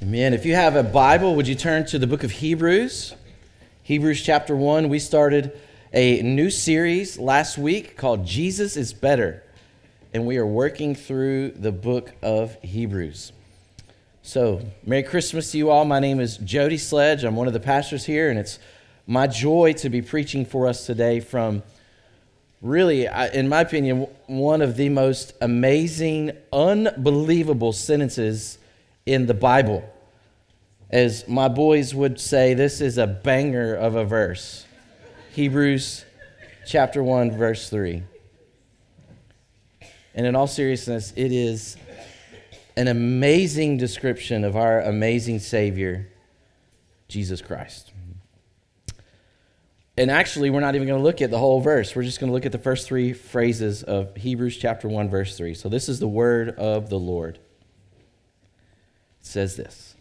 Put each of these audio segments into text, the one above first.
Amen. If you have a Bible, would you turn to the book of Hebrews? Hebrews chapter 1. We started a new series last week called Jesus is Better, and we are working through the book of Hebrews. So, Merry Christmas to you all. My name is Jody Sledge. I'm one of the pastors here, and it's my joy to be preaching for us today from really, in my opinion, one of the most amazing, unbelievable sentences in the Bible. As my boys would say, this is a banger of a verse. Hebrews chapter 1, verse 3. And in all seriousness, it is an amazing description of our amazing Savior, Jesus Christ. And actually, we're not even going to look at the whole verse. We're just going to look at the first three phrases of Hebrews chapter 1, verse 3. So this is the word of the Lord. It says this: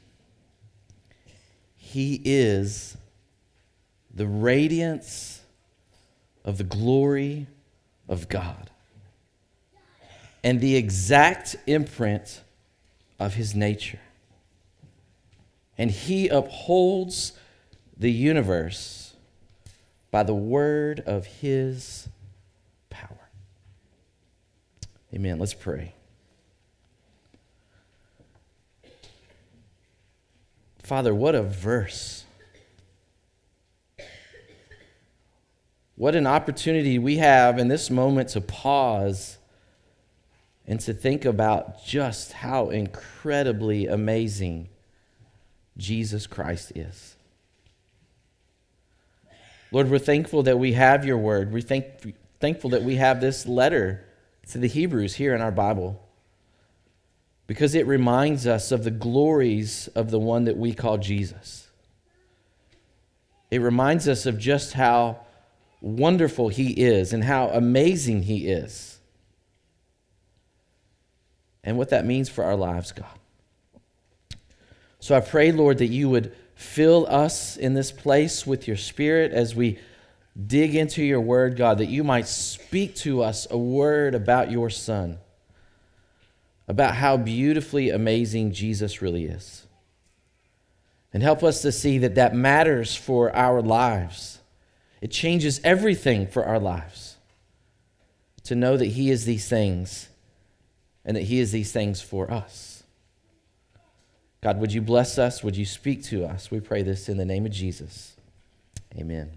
He is the radiance of the glory of God and the exact imprint of his nature. And he upholds the universe by the word of his power. Amen. Let's pray. Father, what a verse. What an opportunity we have in this moment to pause and to think about just how incredibly amazing Jesus Christ is. Lord, we're thankful that we have your word. We're thankful that we have this letter to the Hebrews here in our Bible, because it reminds us of the glories of the one that we call Jesus. It reminds us of just how wonderful he is and how amazing he is, and what that means for our lives, God. So I pray, Lord, that you would fill us in this place with your Spirit as we dig into your word, God, that you might speak to us a word about your Son, about how beautifully amazing Jesus really is. And help us to see that that matters for our lives. It changes everything for our lives to know that he is these things and that he is these things for us. God, would you bless us? Would you speak to us? We pray this in the name of Jesus. Amen.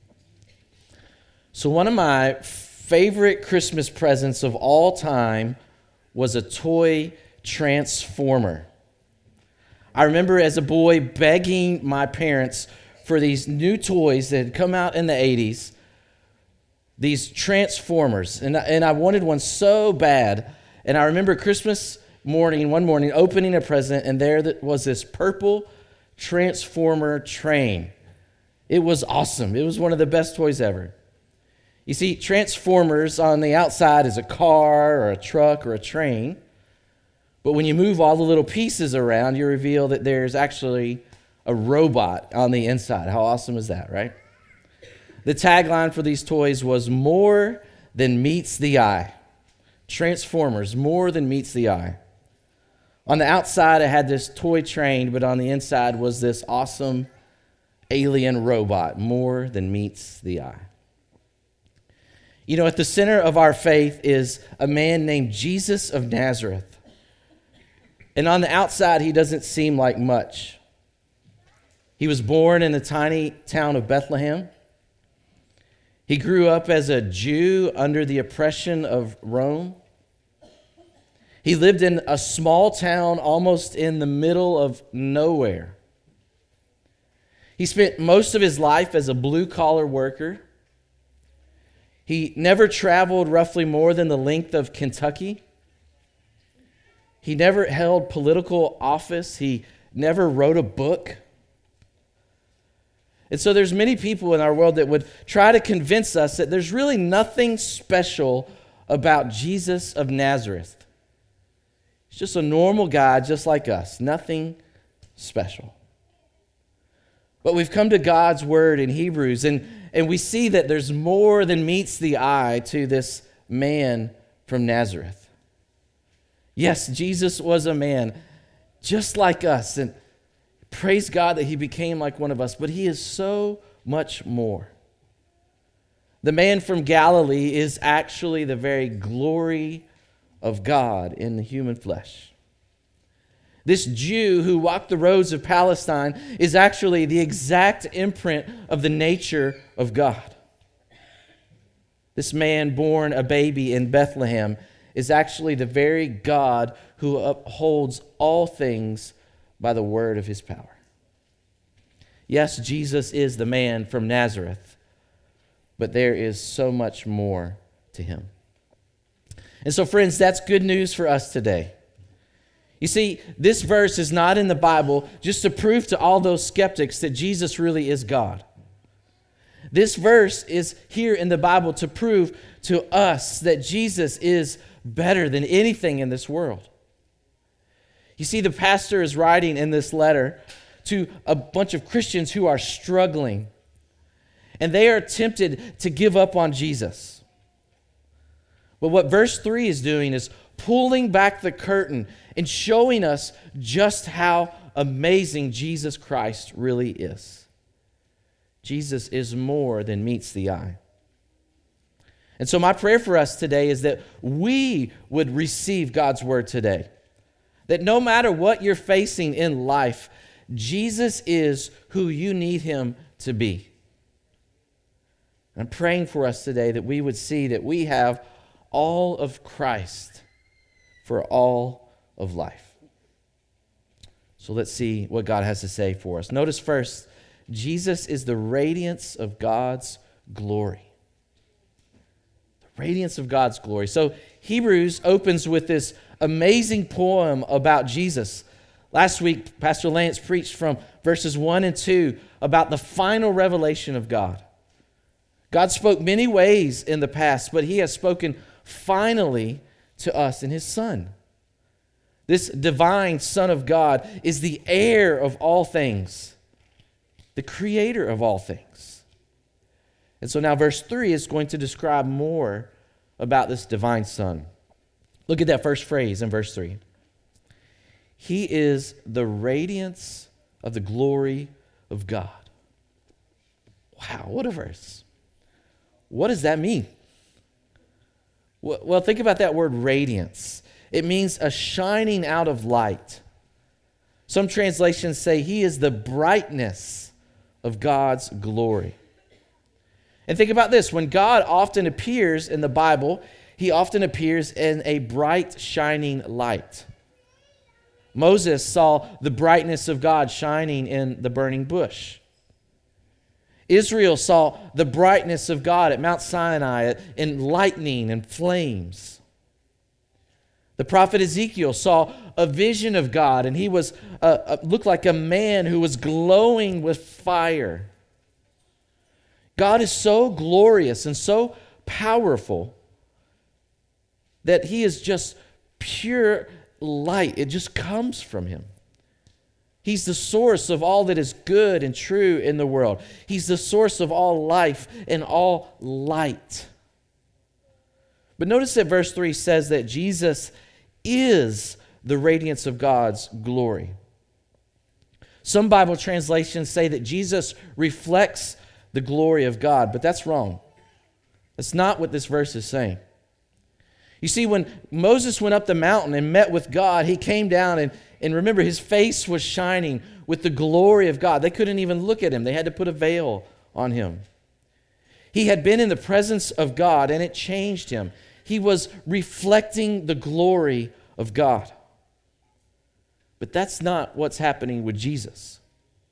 So one of my favorite Christmas presents of all time was a toy transformer. I remember as a boy begging my parents for these new toys that had come out in the 80s, these Transformers, and I wanted one so bad. And I remember Christmas morning, one morning, opening a present, and there was this purple Transformer train. It was awesome. It was one of the best toys ever. You see, Transformers on the outside is a car or a truck or a train, but when you move all the little pieces around, you reveal that there's actually a robot on the inside. How awesome is that, right? The tagline for these toys was "More than meets the eye." Transformers, more than meets the eye. On the outside, it had this toy train, but on the inside was this awesome alien robot, more than meets the eye. You know, at the center of our faith is a man named Jesus of Nazareth. And on the outside, he doesn't seem like much. He was born in the tiny town of Bethlehem. He grew up as a Jew under the oppression of Rome. He lived in a small town almost in the middle of nowhere. He spent most of his life as a blue-collar worker. He never traveled roughly more than the length of Kentucky. He never held political office. He never wrote a book. And so there's many people in our world that would try to convince us that there's really nothing special about Jesus of Nazareth. He's just a normal guy just like us, nothing special. But we've come to God's word in Hebrews, and we see that there's more than meets the eye to this man from Nazareth. Yes, Jesus was a man just like us, and Praise God that he became like one of us, but he is so much more. The man from Galilee is actually the very glory of God in the human flesh. This Jew who walked the roads of Palestine is actually the exact imprint of the nature of God. This man born a baby in Bethlehem is actually the very God who upholds all things by the word of his power. Yes, Jesus is the man from Nazareth, but there is so much more to him. And so, friends, that's good news for us today. You see, this verse is not in the Bible just to prove to all those skeptics that Jesus really is God. This verse is here in the Bible to prove to us that Jesus is better than anything in this world. You see, the pastor is writing in this letter to a bunch of Christians who are struggling, and they are tempted to give up on Jesus. But what verse 3 is doing is pulling back the curtain and showing us just how amazing Jesus Christ really is. Jesus is more than meets the eye. And so my prayer for us today is that we would receive God's word today. That no matter what you're facing in life, Jesus is who you need him to be. I'm praying for us today that we would see that we have all of Christ for all of life. So let's see what God has to say for us. Notice first, Jesus is the radiance of God's glory. The radiance of God's glory. So Hebrews opens with this amazing poem about Jesus. Last week, Pastor Lance preached from verses 1 and 2 about the final revelation of God. God spoke many ways in the past, but he has spoken finally to us in his Son. This divine Son of God is the heir of all things, the creator of all things. And so now verse 3 is going to describe more about this divine Son. Look at that first phrase in verse 3. He is the radiance of the glory of God. Wow, what a verse. What does that mean? Well, think about that word radiance. It means a shining out of light. Some translations say he is the brightness of God's glory. And think about this. When God often appears in the Bible, he often appears in a bright, shining light. Moses saw the brightness of God shining in the burning bush. Israel saw the brightness of God at Mount Sinai in lightning and flames. The prophet Ezekiel saw a vision of God, and he was looked like a man who was glowing with fire. God is so glorious and so powerful that he is just pure light. It just comes from him. He's the source of all that is good and true in the world. He's the source of all life and all light. But notice that verse 3 says that Jesus is the radiance of God's glory. Some Bible translations say that Jesus reflects the glory of God, but that's wrong. That's not what this verse is saying. You see, when Moses went up the mountain and met with God, he came down and remember, his face was shining with the glory of God. They couldn't even look at him. They had to put a veil on him. He had been in the presence of God, and it changed him. He was reflecting the glory of God. But that's not what's happening with Jesus.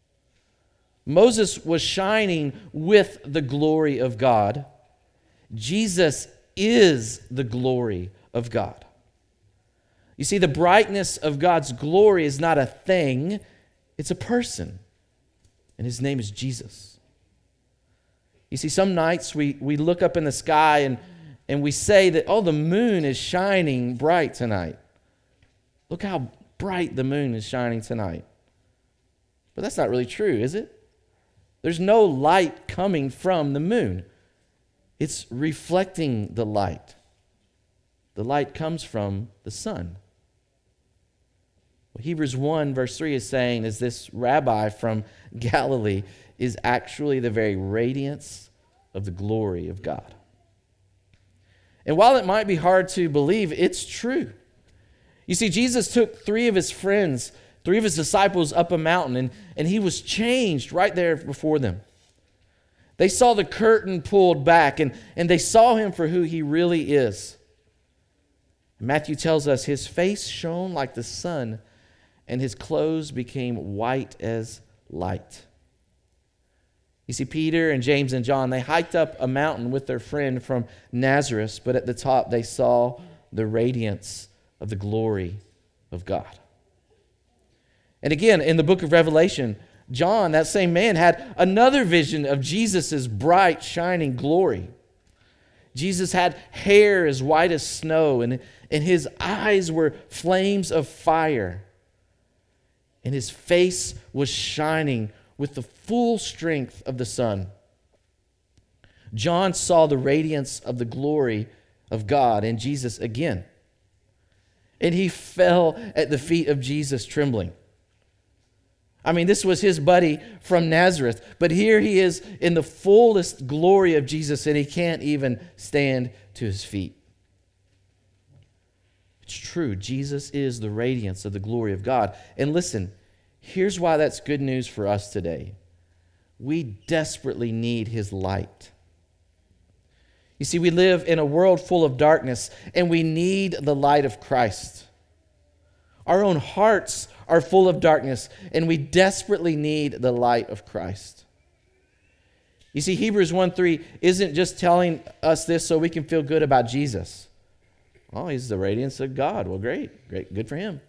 Moses was shining with the glory of God. Jesus is the glory of God. You see, the brightness of God's glory is not a thing, it's a person. And his name is Jesus. You see, some nights we look up in the sky and we say that, oh, the moon is shining bright tonight. Look how bright the moon is shining tonight. But that's not really true, is it? There's no light coming from the moon. It's reflecting the light. The light comes from the sun. What Hebrews 1 verse 3 is saying is this rabbi from Galilee is actually the very radiance of the glory of God. And while it might be hard to believe, it's true. You see, Jesus took three of his friends, three of his disciples up a mountain, and he was changed right there before them. They saw the curtain pulled back, and they saw him for who he really is. Matthew tells us his face shone like the sun, and his clothes became white as light. You see, Peter and James and John, they hiked up a mountain with their friend from Nazareth, but at the top they saw the radiance of the glory of God. And again, in the book of Revelation, John, that same man, had another vision of Jesus' bright, shining glory. Jesus had hair as white as snow, and his eyes were flames of fire. And his face was shining with the full strength of the sun. John saw the radiance of the glory of God in Jesus again. And he fell at the feet of Jesus trembling. I mean, this was his buddy from Nazareth, but here he is in the fullest glory of Jesus, and he can't even stand to his feet. It's true, Jesus is the radiance of the glory of God. And listen, here's why that's good news for us today. We desperately need his light. You see, we live in a world full of darkness, and we need the light of Christ. Our own hearts are full of darkness, and we desperately need the light of Christ. You see, Hebrews 1:3 isn't just telling us this so we can feel good about Jesus. Oh, he's the radiance of God. Well, great, good for him.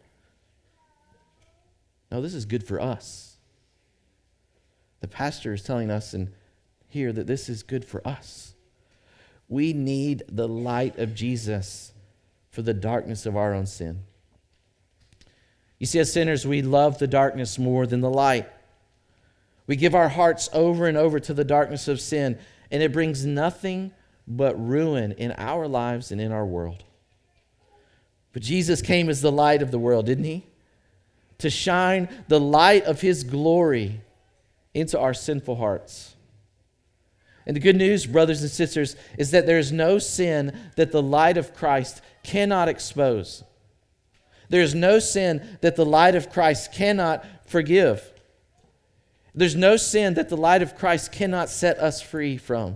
No, this is good for us. The pastor is telling us here that this is good for us. We need the light of Jesus for the darkness of our own sin. You see, as sinners, we love the darkness more than the light. We give our hearts over and over to the darkness of sin, and it brings nothing but ruin in our lives and in our world. But Jesus came as the light of the world, didn't he? To shine the light of his glory into our sinful hearts. And the good news, brothers and sisters, is that there is no sin that the light of Christ cannot expose. There is no sin that the light of Christ cannot forgive. There's no sin that the light of Christ cannot set us free from.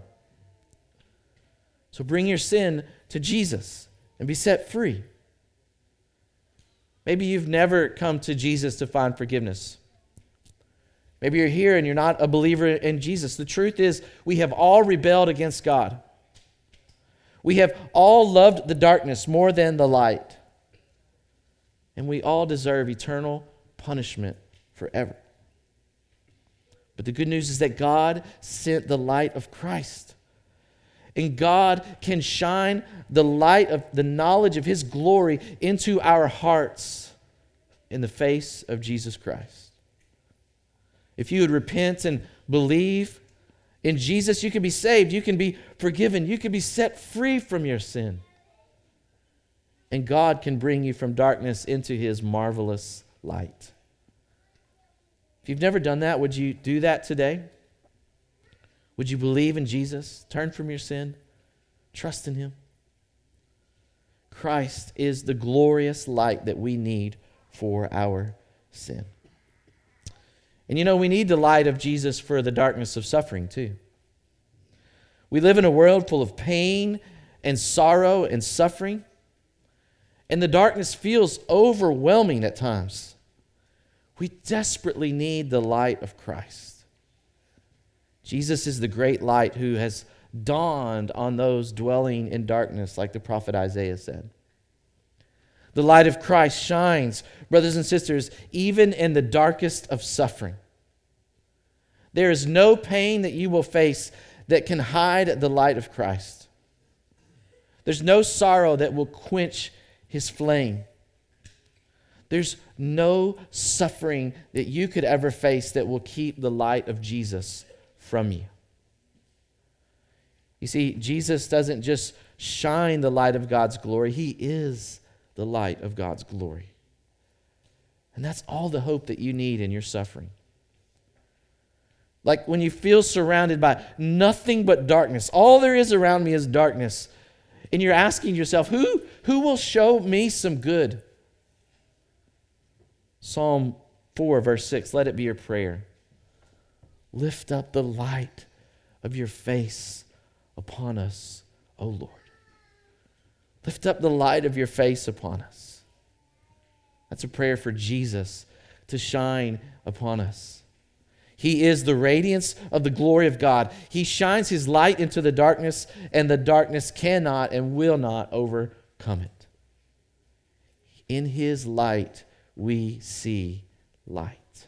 So bring your sin to Jesus and be set free. Maybe you've never come to Jesus to find forgiveness. Maybe you're here and you're not a believer in Jesus. The truth is, we have all rebelled against God. We have all loved the darkness more than the light. And we all deserve eternal punishment forever. But the good news is that God sent the light of Christ. And God can shine the light of the knowledge of his glory into our hearts in the face of Jesus Christ. If you would repent and believe in Jesus, you can be saved, you can be forgiven, you can be set free from your sin. And God can bring you from darkness into his marvelous light. If you've never done that, would you do that today? Would you believe in Jesus? Turn from your sin. Trust in him. Christ is the glorious light that we need for our sin. And you know, we need the light of Jesus for the darkness of suffering too. We live in a world full of pain and sorrow and suffering, and the darkness feels overwhelming at times. We desperately need the light of Christ. Jesus is the great light who has dawned on those dwelling in darkness, like the prophet Isaiah said. The light of Christ shines, brothers and sisters, even in the darkest of suffering. There is no pain that you will face that can hide the light of Christ. There's no sorrow that will quench his flame. There's no suffering that you could ever face that will keep the light of Jesus from you. You see, Jesus doesn't just shine the light of God's glory. He is the light of God's glory. And that's all the hope that you need in your suffering. Like when you feel surrounded by nothing but darkness, all there is around me is darkness, and you're asking yourself, who will show me some good? Psalm 4, verse 6, let it be your prayer. Lift up the light of your face upon us, O Lord. Lift up the light of your face upon us. That's a prayer for Jesus to shine upon us. He is the radiance of the glory of God. He shines his light into the darkness, and the darkness cannot and will not overcome it. In his light, we see light.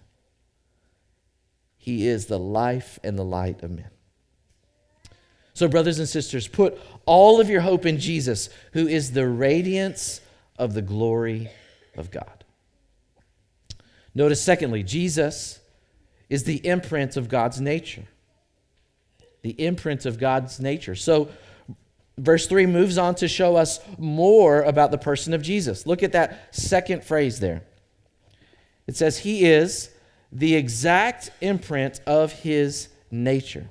He is the life and the light of men. So, brothers and sisters, put all of your hope in Jesus, who is the radiance of the glory of God. Notice, secondly, Jesus is the imprint of God's nature. The imprint of God's nature. So, verse 3 moves on to show us more about the person of Jesus. Look at that second phrase there. It says, he is the exact imprint of his nature.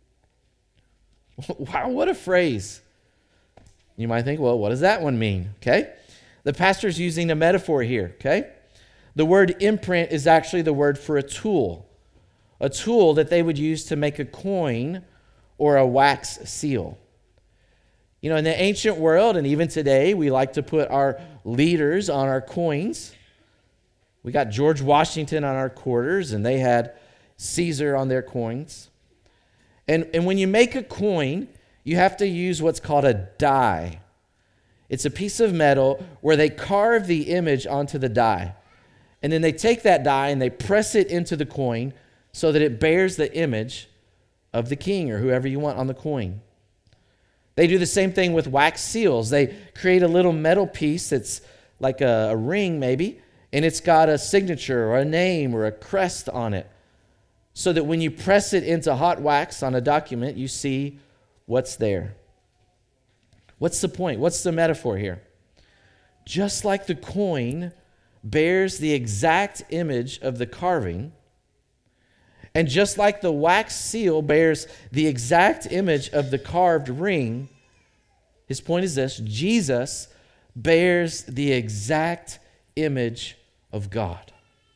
Wow, what a phrase. You might think, well, what does that one mean? Okay. The pastor's using a metaphor here, okay? The word imprint is actually the word for a tool that they would use to make a coin or a wax seal. You know, in the ancient world, and even today, we like to put our leaders on our coins. We got George Washington on our quarters, and they had Caesar on their coins. And when you make a coin, you have to use what's called a die. It's a piece of metal where they carve the image onto the die. And then they take that die and they press it into the coin so that it bears the image of the king or whoever you want on the coin. They do the same thing with wax seals. They create a little metal piece that's like a ring maybe, and it's got a signature or a name or a crest on it, so that when you press it into hot wax on a document, you see what's there. What's the point? What's the metaphor here? Just like the coin bears the exact image of the carving, and just like the wax seal bears the exact image of the carved ring, his point is this: Jesus bears the exact image of God.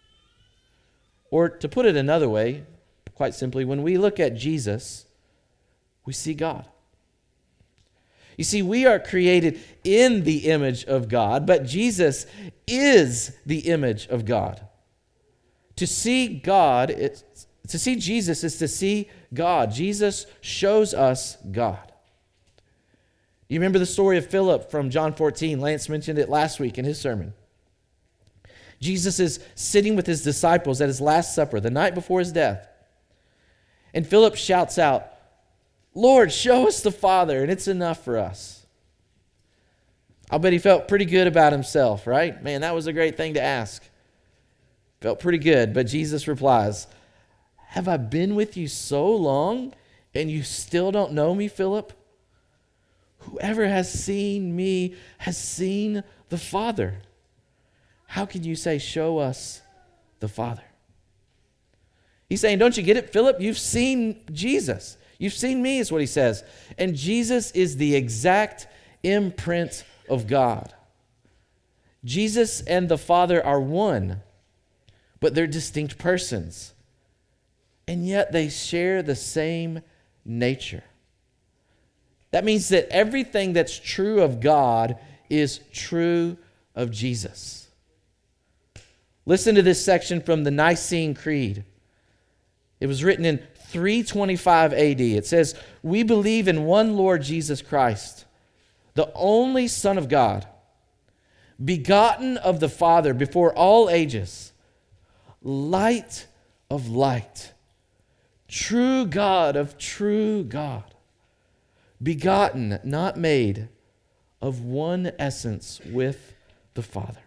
Or to put it another way, quite simply, when we look at Jesus, we see God. You see, we are created in the image of God, but Jesus is the image of God. To see God, to see Jesus is to see God. Jesus shows us God. You remember the story of Philip from John 14? Lance mentioned it last week in his sermon. Jesus is sitting with his disciples at his Last Supper, the night before his death. And Philip shouts out, "Lord, show us the Father, and it's enough for us." I'll bet he felt pretty good about himself, right? Man, that was a great thing to ask. Felt pretty good, but Jesus replies, "Have I been with you so long, and you still don't know me, Philip? Whoever has seen me has seen the Father. How can you say, 'Show us the Father'?" He's saying, don't you get it, Philip? You've seen Jesus. You've seen me, is what he says. And Jesus is the exact imprint of God. Jesus and the Father are one, but they're distinct persons. And yet they share the same nature. That means that everything that's true of God is true of Jesus. Listen to this section from the Nicene Creed. It was written in 325 AD. It says, "We believe in one Lord Jesus Christ, the only Son of God, begotten of the Father before all ages, light of light, true God of true God, begotten, not made, of one essence with the Father."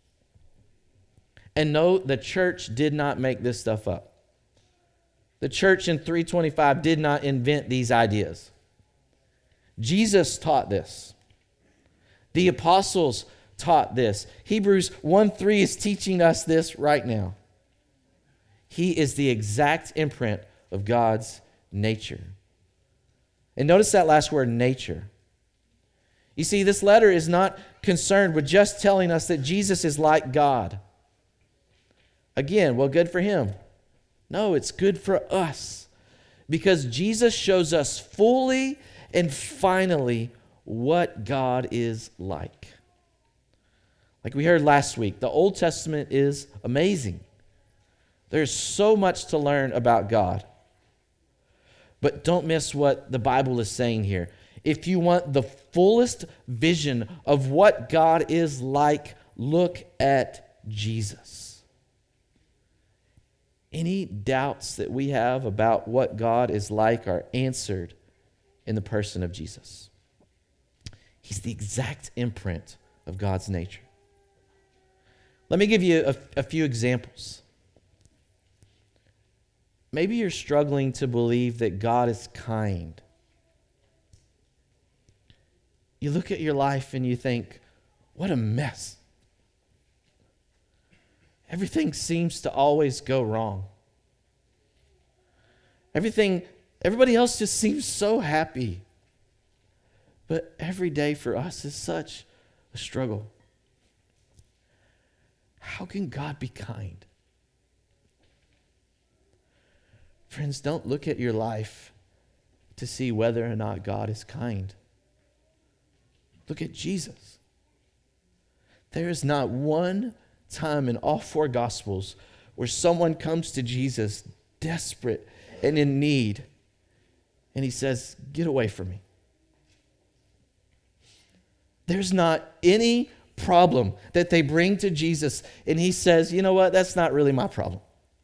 And note, the church did not make this stuff up. The church in 325 did not invent these ideas. Jesus taught this. The apostles taught this. Hebrews 1:3 is teaching us this right now. He is the exact imprint of God's nature. And notice that last word, nature. You see, this letter is not concerned with just telling us that Jesus is like God. Again, well, good for him. No, it's good for us because Jesus shows us fully and finally what God is like. Like we heard last week, the Old Testament is amazing. There's so much to learn about God. But don't miss what the Bible is saying here. If you want the fullest vision of what God is like, look at Jesus. Any doubts that we have about what God is like are answered in the person of Jesus. He's the exact imprint of God's nature. Let me give you a few examples. Maybe you're struggling to believe that God is kind. You look at your life and you think, what a mess. Everything seems to always go wrong. Everybody else just seems so happy. But every day for us is such a struggle. How can God be kind? Friends, don't look at your life to see whether or not God is kind. Look at Jesus. There is not one time in all four Gospels where someone comes to Jesus desperate and in need, and he says, "Get away from me." There's not any problem that they bring to Jesus, and he says, "You know what? That's not really my problem."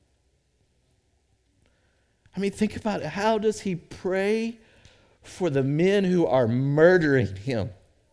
I mean, think about it. How does he pray for the men who are murdering him?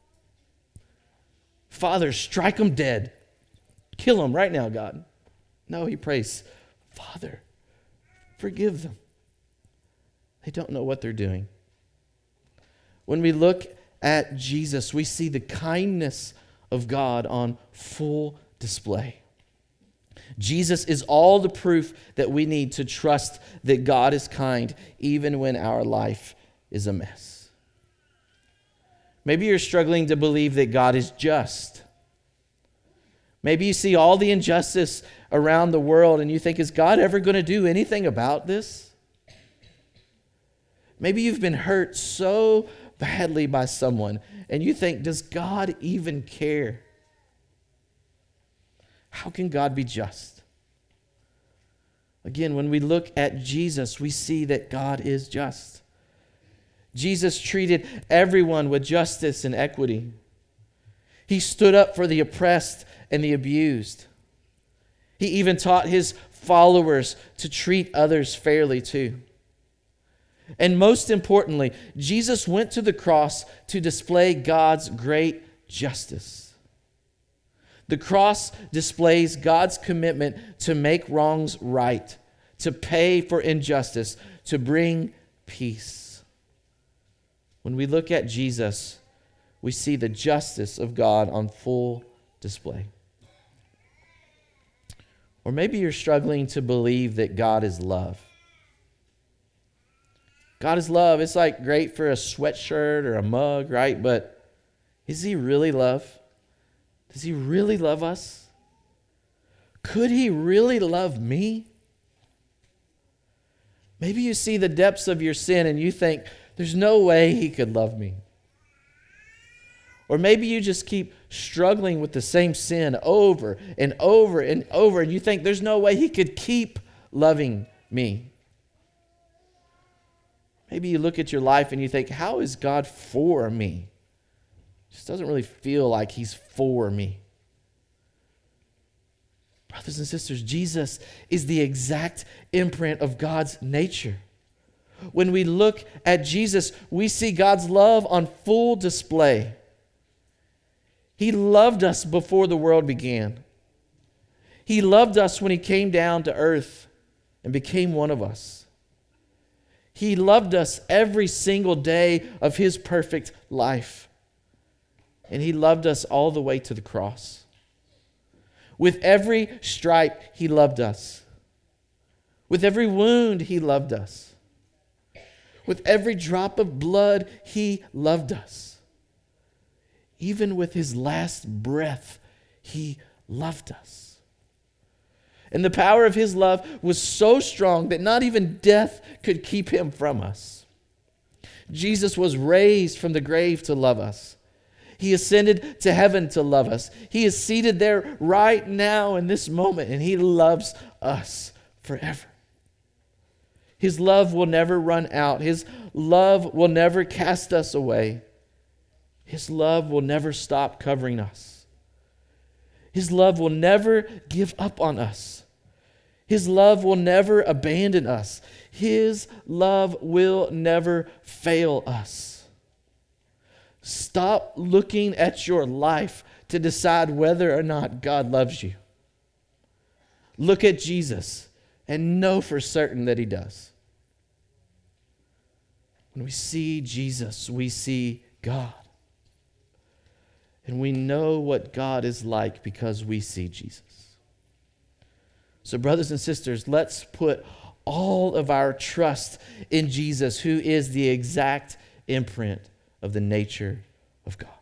Father, strike them dead. Kill them right now, God. No, he prays, Father, forgive them. They don't know what they're doing. When we look at Jesus, we see the kindness of God on full display. Jesus is all the proof that we need to trust that God is kind, even when our life is a mess. Maybe you're struggling to believe that God is just. Maybe you see all the injustice around the world and you think, is God ever going to do anything about this? Maybe you've been hurt so badly by someone and you think, does God even care? How can God be just? Again, when we look at Jesus, we see that God is just. Jesus treated everyone with justice and equity. He stood up for the oppressed and the abused. He even taught his followers to treat others fairly too. And most importantly, Jesus went to the cross to display God's great justice. The cross displays God's commitment to make wrongs right, to pay for injustice, to bring peace. When we look at Jesus, we see the justice of God on full display. Or maybe you're struggling to believe that God is love. God is love. It's like great for a sweatshirt or a mug, right? But is he really love? Does he really love us? Could he really love me? Maybe you see the depths of your sin and you think, there's no way he could love me. Or maybe you just keep struggling with the same sin over and over and over, and you think there's no way he could keep loving me. Maybe you look at your life and you think, how is God for me? It just doesn't really feel like he's for me. Brothers and sisters, Jesus is the exact imprint of God's nature. When we look at Jesus, we see God's love on full display. He loved us before the world began. He loved us when he came down to earth and became one of us. He loved us every single day of his perfect life. and he loved us all the way to the cross. With every stripe, he loved us. With every wound, he loved us. With every drop of blood, he loved us. Even with his last breath, he loved us. And the power of his love was so strong that not even death could keep him from us. Jesus was raised from the grave to love us. He ascended to heaven to love us. He is seated there right now in this moment, and he loves us forever. His love will never run out. His love will never cast us away. His love will never stop covering us. His love will never give up on us. His love will never abandon us. His love will never fail us. Stop looking at your life to decide whether or not God loves you. Look at Jesus and know for certain that he does. When we see Jesus, we see God. And we know what God is like because we see Jesus. So, brothers and sisters, let's put all of our trust in Jesus, who is the exact imprint of the nature of God.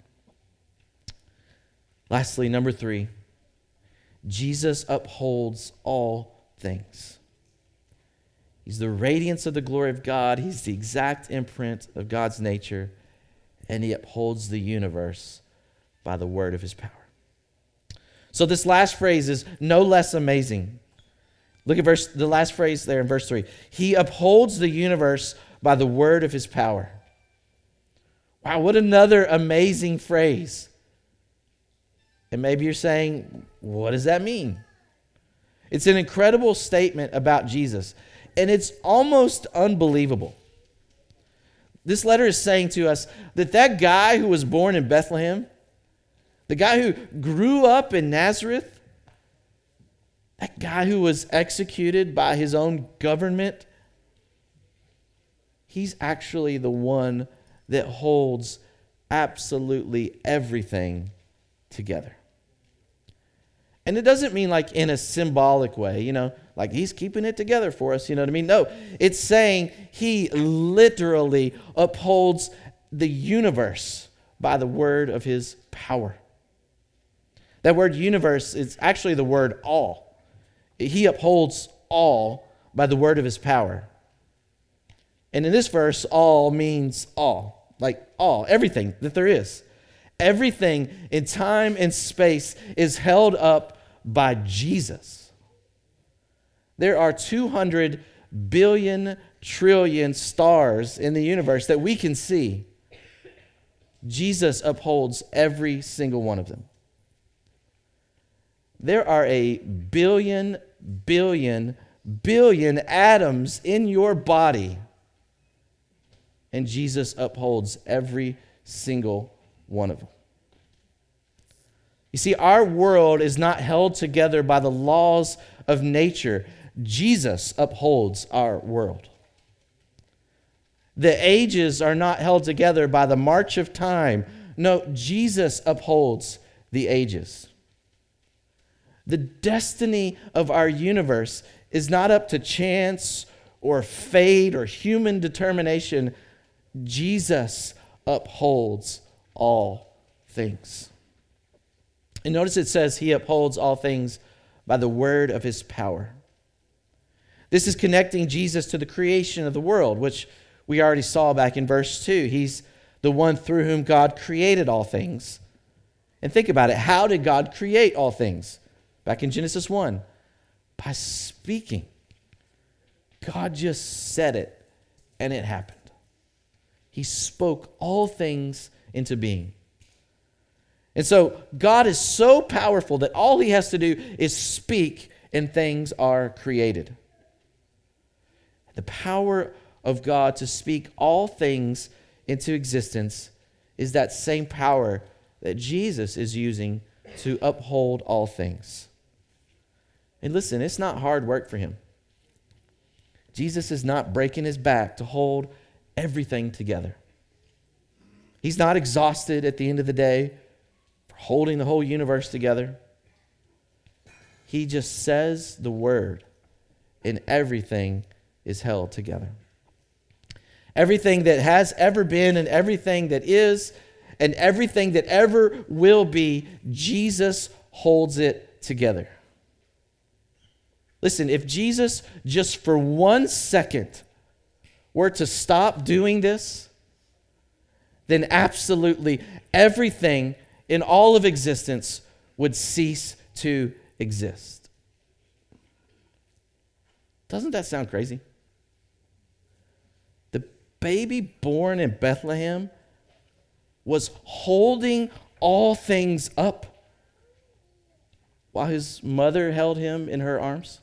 Lastly, number 3, Jesus upholds all things. He's the radiance of the glory of God. He's the exact imprint of God's nature, and he upholds the universe by the word of his power. So this last phrase is no less amazing. Look at the last phrase there in verse 3. He upholds the universe by the word of his power. Wow, what another amazing phrase. And maybe you're saying, what does that mean? It's an incredible statement about Jesus, and it's almost unbelievable. This letter is saying to us that guy who was born in Bethlehem, the guy who grew up in Nazareth, that guy who was executed by his own government, he's actually the one that holds absolutely everything together. And it doesn't mean like in a symbolic way, like he's keeping it together for us, you know what I mean? No, it's saying he literally upholds the universe by the word of his power. That word universe is actually the word all. He upholds all by the word of his power. And in this verse, all means all, like all, everything that there is. Everything in time and space is held up by Jesus. There are 200 billion trillion stars in the universe that we can see. Jesus upholds every single one of them. There are a billion atoms in your body, and Jesus upholds every single one of them. You see, our world is not held together by the laws of nature. Jesus upholds our world. The ages are not held together by the march of time. No, Jesus upholds the ages. The destiny of our universe is not up to chance or fate or human determination. Jesus upholds all things. And notice it says he upholds all things by the word of his power. This is connecting Jesus to the creation of the world, which we already saw back in verse 2. He's the one through whom God created all things. And think about it. How did God create all things? Back in Genesis 1. By speaking. God just said it, and it happened. He spoke all things into being. And so God is so powerful that all he has to do is speak and things are created. The power of God to speak all things into existence is that same power that Jesus is using to uphold all things. And listen, it's not hard work for him. Jesus is not breaking his back to hold everything together. He's not exhausted at the end of the day holding the whole universe together. He just says the word, and everything is held together. Everything that has ever been and everything that is and everything that ever will be, Jesus holds it together. Listen, if Jesus just for 1 second were to stop doing this, then absolutely everything in all of existence would cease to exist. Doesn't that sound crazy? The baby born in Bethlehem was holding all things up while his mother held him in her arms.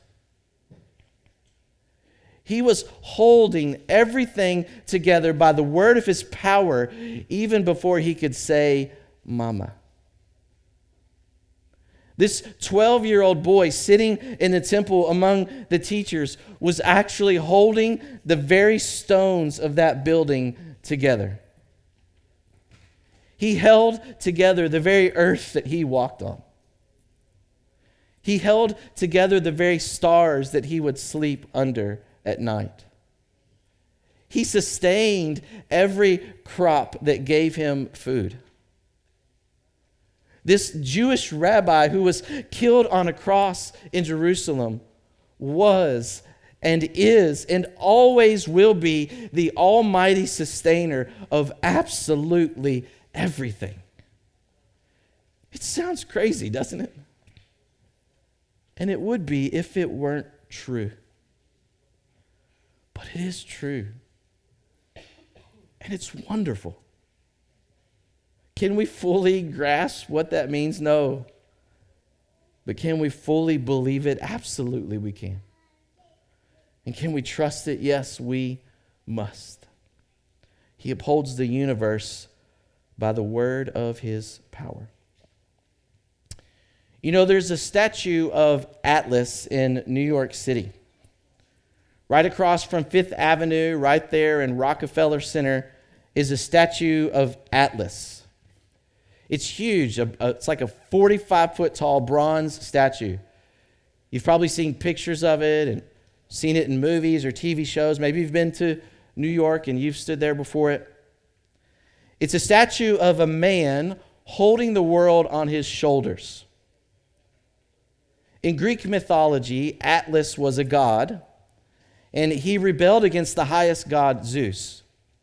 He was holding everything together by the word of his power, even before he could say, Mama. This 12-year-old boy sitting in the temple among the teachers was actually holding the very stones of that building together. He held together the very earth that he walked on. He held together the very stars that he would sleep under at night. He sustained every crop that gave him food. This Jewish rabbi who was killed on a cross in Jerusalem was and is and always will be the almighty sustainer of absolutely everything. It sounds crazy, doesn't it? And it would be if it weren't true. But it is true. And it's wonderful. Can we fully grasp what that means? No. But can we fully believe it? Absolutely we can. And can we trust it? Yes, we must. He upholds the universe by the word of his power. You know, there's a statue of Atlas in New York City. Right across from Fifth Avenue, right there in Rockefeller Center, is a statue of Atlas. It's huge. It's like a 45-foot tall bronze statue. You've probably seen pictures of it and seen it in movies or TV shows. Maybe you've been to New York and you've stood there before it. It's a statue of a man holding the world on his shoulders. In Greek mythology, Atlas was a god, and he rebelled against the highest god, Zeus.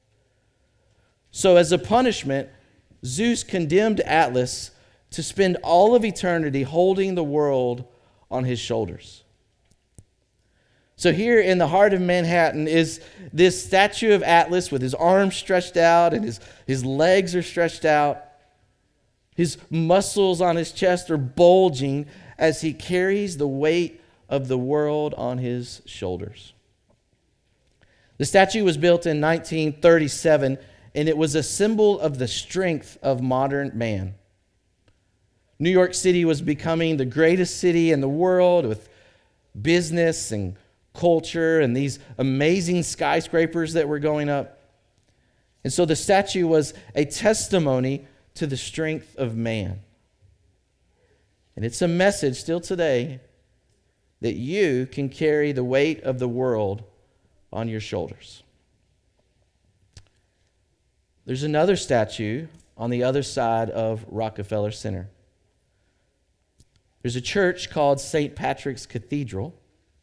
So as a punishment, Zeus condemned Atlas to spend all of eternity holding the world on his shoulders. So here in the heart of Manhattan is this statue of Atlas with his arms stretched out and his legs are stretched out. His muscles on his chest are bulging as he carries the weight of the world on his shoulders. The statue was built in 1937, and it was a symbol of the strength of modern man. New York City was becoming the greatest city in the world with business and culture and these amazing skyscrapers that were going up. And so the statue was a testimony to the strength of man. And it's a message still today that you can carry the weight of the world on your shoulders. There's another statue on the other side of Rockefeller Center. There's a church called St. Patrick's Cathedral.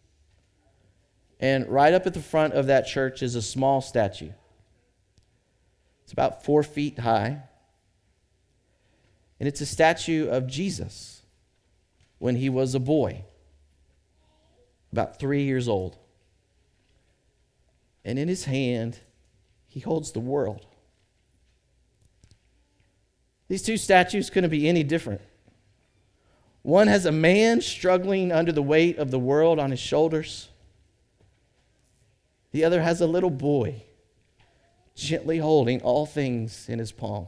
And right up at the front of that church is a small statue. It's about 4 feet high. And it's a statue of Jesus when he was a boy, about 3 years old. And in his hand, he holds the world. These two statues couldn't be any different. One has a man struggling under the weight of the world on his shoulders. The other has a little boy gently holding all things in his palm.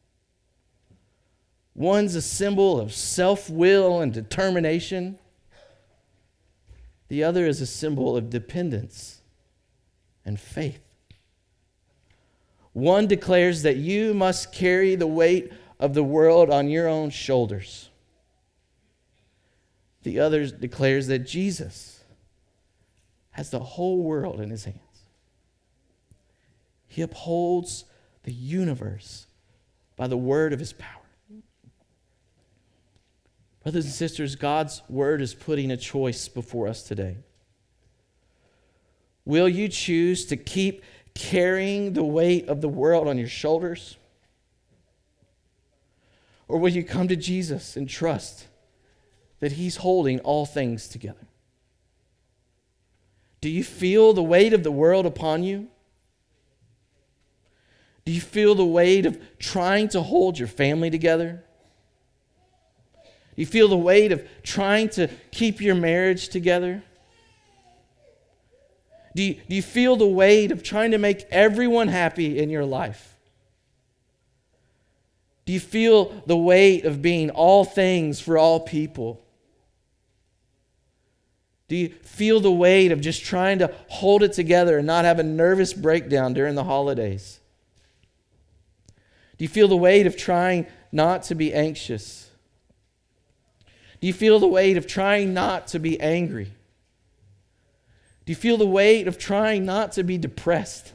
One's a symbol of self-will and determination. The other is a symbol of dependence and faith. One declares that you must carry the weight of the world on your own shoulders. The other declares that Jesus has the whole world in his hands. He upholds the universe by the word of his power. Brothers and sisters, God's word is putting a choice before us today. Will you choose to keep carrying the weight of the world on your shoulders? Or will you come to Jesus and trust that he's holding all things together? Do you feel the weight of the world upon you? Do you feel the weight of trying to hold your family together? Do you feel the weight of trying to keep your marriage together? Do you feel the weight of trying to make everyone happy in your life? Do you feel the weight of being all things for all people? Do you feel the weight of just trying to hold it together and not have a nervous breakdown during the holidays? Do you feel the weight of trying not to be anxious? Do you feel the weight of trying not to be angry? Do you feel the weight of trying not to be depressed?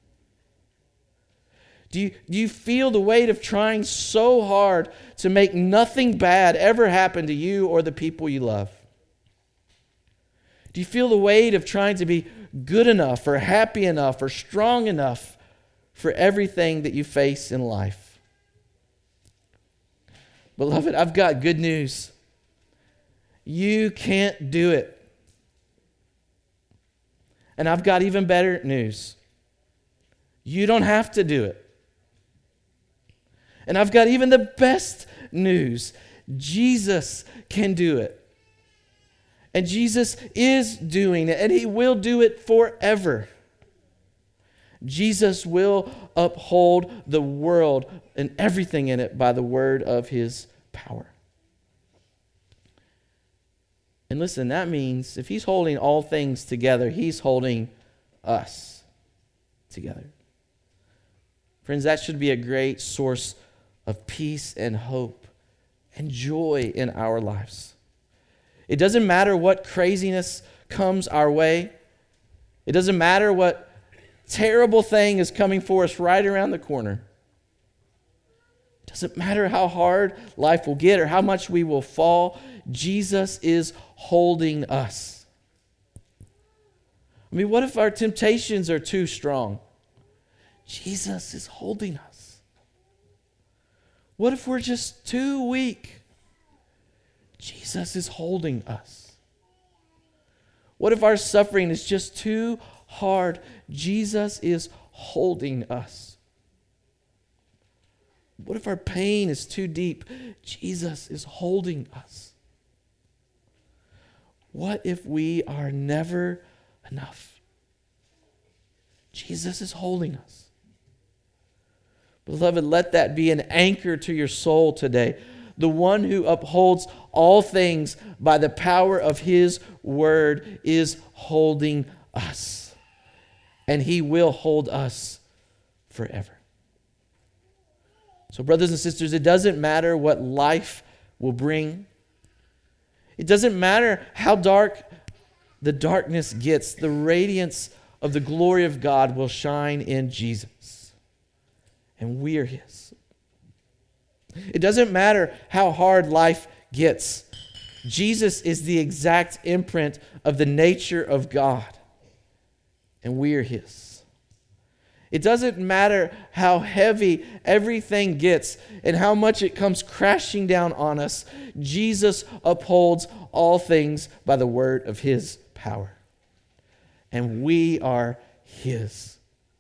Do you feel the weight of trying so hard to make nothing bad ever happen to you or the people you love? Do you feel the weight of trying to be good enough or happy enough or strong enough for everything that you face in life? Beloved, I've got good news. You can't do it. And I've got even better news. You don't have to do it. And I've got even the best news. Jesus can do it. And Jesus is doing it, and he will do it forever. Jesus will uphold the world and everything in it by the word of his power. And listen, that means if he's holding all things together, he's holding us together. Friends, that should be a great source of peace and hope and joy in our lives. It doesn't matter what craziness comes our way. It doesn't matter what terrible thing is coming for us right around the corner. It doesn't matter how hard life will get or how much we will fall. Jesus is holding us. I mean, what if our temptations are too strong? Jesus is holding us. What if we're just too weak? Jesus is holding us. What if our suffering is just too hard? Jesus is holding us. What if our pain is too deep? Jesus is holding us. What if we are never enough? Jesus is holding us. Beloved, let that be an anchor to your soul today. The one who upholds all things by the power of his word is holding us. And he will hold us forever. So, brothers and sisters, it doesn't matter what life will bring. It doesn't matter how dark the darkness gets. The radiance of the glory of God will shine in Jesus. And we are his. It doesn't matter how hard life gets. Jesus is the exact imprint of the nature of God. And we are his. It doesn't matter how heavy everything gets and how much it comes crashing down on us. Jesus upholds all things by the word of his power. And we are his.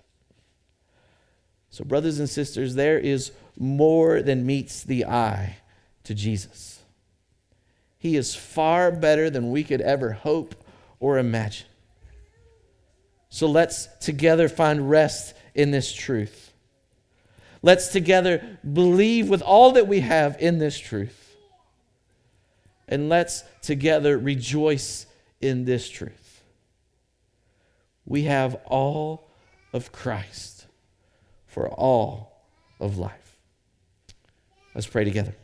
So, brothers and sisters, there is more than meets the eye to Jesus. He is far better than we could ever hope or imagine. So let's together find rest in this truth. Let's together believe with all that we have in this truth. And let's together rejoice in this truth. We have all of Christ for all of life. Let's pray together.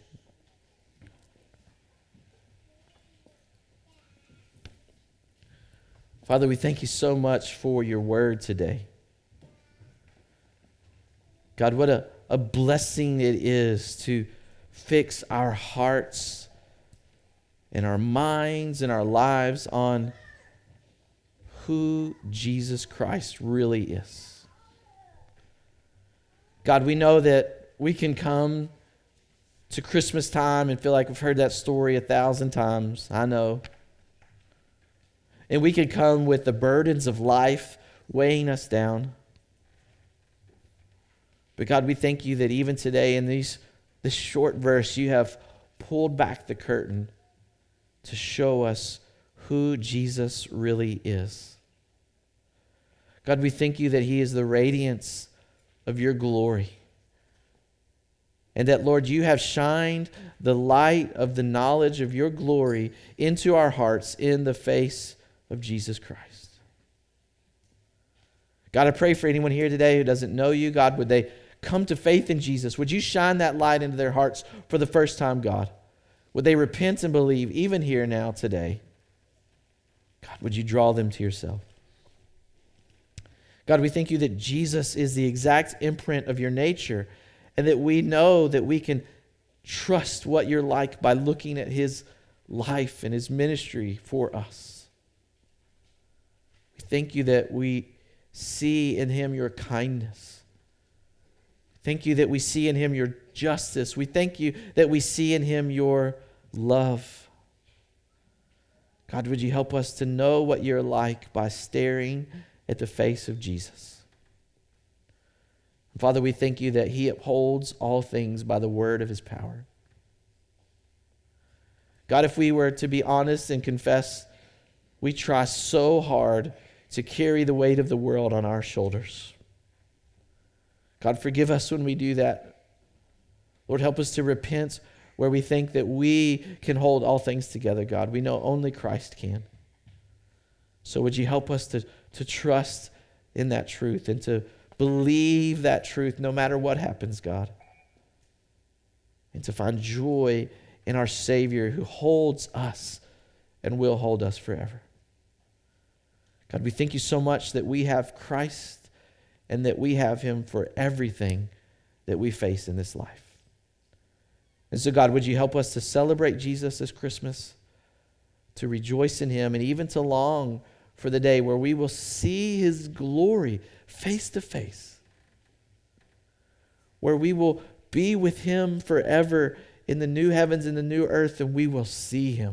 Father, we thank you so much for your word today. God, what a blessing it is to fix our hearts and our minds and our lives on who Jesus Christ really is. God, we know that we can come to Christmas time and feel like we've heard that story 1,000 times. I know. And we could come with the burdens of life weighing us down. But God, we thank you that even today in this short verse, you have pulled back the curtain to show us who Jesus really is. God, we thank you that he is the radiance of your glory. And that, Lord, you have shined the light of the knowledge of your glory into our hearts in the face of Jesus Christ. God, I pray for anyone here today who doesn't know you. God, would they come to faith in Jesus? Would you shine that light into their hearts for the first time, God? Would they repent and believe even here now today? God, would you draw them to yourself? God, we thank you that Jesus is the exact imprint of your nature, and that we know that we can trust what you're like by looking at his life and his ministry for us. We thank you that we see in him your kindness. Thank you that we see in him your justice. We thank you that we see in him your love. God, would you help us to know what you're like by staring at the face of Jesus? Father, we thank you that he upholds all things by the word of his power. God, if we were to be honest and confess, we try so hard to carry the weight of the world on our shoulders. God, forgive us when we do that. Lord, help us to repent where we think that we can hold all things together, God. We know only Christ can. So would you help us to trust in that truth and to believe that truth no matter what happens, God. And to find joy in our Savior who holds us and will hold us forever. God, we thank you so much that we have Christ and that we have him for everything that we face in this life. And so, God, would you help us to celebrate Jesus this Christmas, to rejoice in him, and even to long for the day where we will see his glory face to face, where we will be with him forever in the new heavens and the new earth, and we will see him.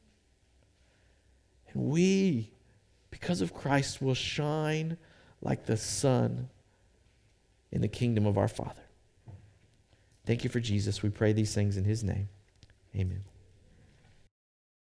And we, because of Christ, will shine like the sun in the kingdom of our Father. Thank you for Jesus. We pray these things in his name. Amen.